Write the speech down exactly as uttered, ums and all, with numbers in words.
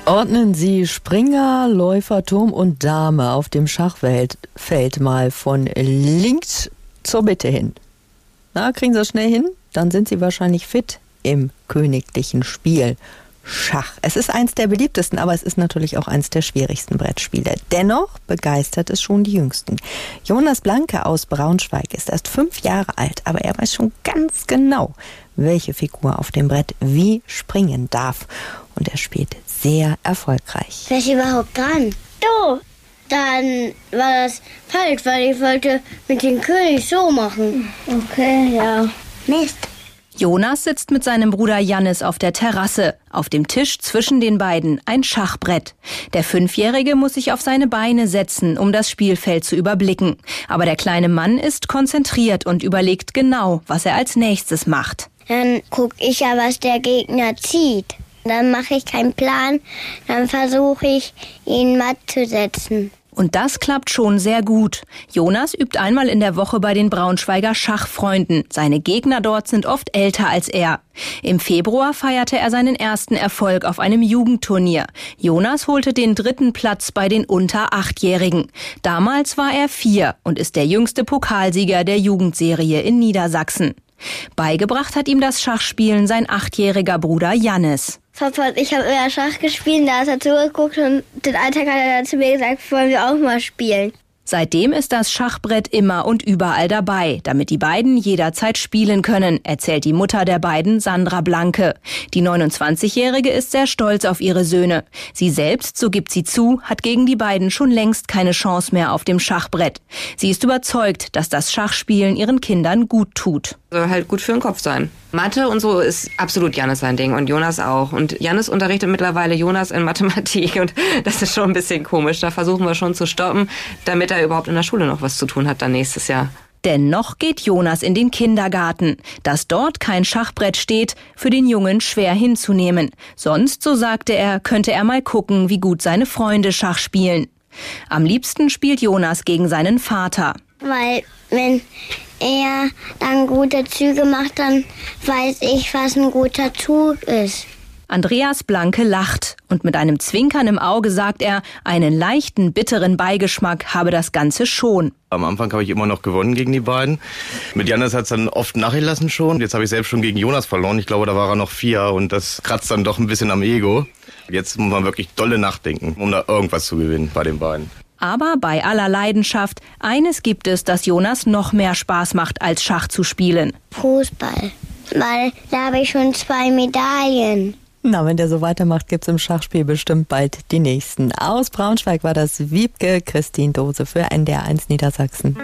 Ordnen Sie Springer, Läufer, Turm und Dame auf dem Schachfeld Feld mal von links zur Mitte hin. Na, kriegen Sie das schnell hin? Dann sind Sie wahrscheinlich fit im königlichen Spiel Schach. Es ist eins der beliebtesten, aber es ist natürlich auch eins der schwierigsten Brettspiele. Dennoch begeistert es schon die Jüngsten. Jonas Blanke aus Braunschweig ist erst fünf Jahre alt, aber er weiß schon ganz genau, welche Figur auf dem Brett wie springen darf. Und er spielt sehr erfolgreich. Wer ist überhaupt dran? Du! Dann war das falsch, weil ich wollte mit dem König so machen. Okay, ja. Mist. Jonas sitzt mit seinem Bruder Jannis auf der Terrasse. Auf dem Tisch zwischen den beiden ein Schachbrett. Der Fünfjährige muss sich auf seine Beine setzen, um das Spielfeld zu überblicken. Aber der kleine Mann ist konzentriert und überlegt genau, was er als nächstes macht. Dann gucke ich ja, was der Gegner zieht. Dann mache ich keinen Plan, dann versuche ich, ihn matt zu setzen. Und das klappt schon sehr gut. Jonas übt einmal in der Woche bei den Braunschweiger Schachfreunden. Seine Gegner dort sind oft älter als er. Im Februar feierte er seinen ersten Erfolg auf einem Jugendturnier. Jonas holte den dritten Platz bei den unter Achtjährigen. Damals war er vier und ist der jüngste Pokalsieger der Jugendserie in Niedersachsen. Beigebracht hat ihm das Schachspielen sein achtjähriger Bruder Jannis. Papa, ich habe immer Schach gespielt, da ist er zugeguckt und den Alltag hat er dann zu mir gesagt, wollen wir auch mal spielen. Seitdem ist das Schachbrett immer und überall dabei, damit die beiden jederzeit spielen können, erzählt die Mutter der beiden, Sandra Blanke. Die neunundzwanzigjährige ist sehr stolz auf ihre Söhne. Sie selbst, so gibt sie zu, hat gegen die beiden schon längst keine Chance mehr auf dem Schachbrett. Sie ist überzeugt, dass das Schachspielen ihren Kindern gut tut. Soll halt gut für den Kopf sein. Mathe und so ist absolut Jannis sein Ding und Jonas auch. Und Jannis unterrichtet mittlerweile Jonas in Mathematik und das ist schon ein bisschen komisch. Da versuchen wir schon zu stoppen, damit er überhaupt in der Schule noch was zu tun hat dann nächstes Jahr. Dennoch geht Jonas in den Kindergarten. Dass dort kein Schachbrett steht, für den Jungen schwer hinzunehmen. Sonst, so sagte er, könnte er mal gucken, wie gut seine Freunde Schach spielen. Am liebsten spielt Jonas gegen seinen Vater. Weil wenn er dann gute Züge macht, dann weiß ich, was ein guter Zug ist. Andreas Blanke lacht und mit einem Zwinkern im Auge sagt er, einen leichten, bitteren Beigeschmack habe das Ganze schon. Am Anfang habe ich immer noch gewonnen gegen die beiden. Mit Jannis hat es dann oft nachgelassen schon. Jetzt habe ich selbst schon gegen Jonas verloren. Ich glaube, da war er noch vier und das kratzt dann doch ein bisschen am Ego. Jetzt muss man wirklich dolle nachdenken, um da irgendwas zu gewinnen bei den beiden. Aber bei aller Leidenschaft, eines gibt es, das Jonas noch mehr Spaß macht, als Schach zu spielen. Fußball, weil da habe ich schon zwei Medaillen. Na, wenn der so weitermacht, gibt's im Schachspiel bestimmt bald die nächsten. Aus Braunschweig war das Wiebke Christine Dose für N D R eins Niedersachsen.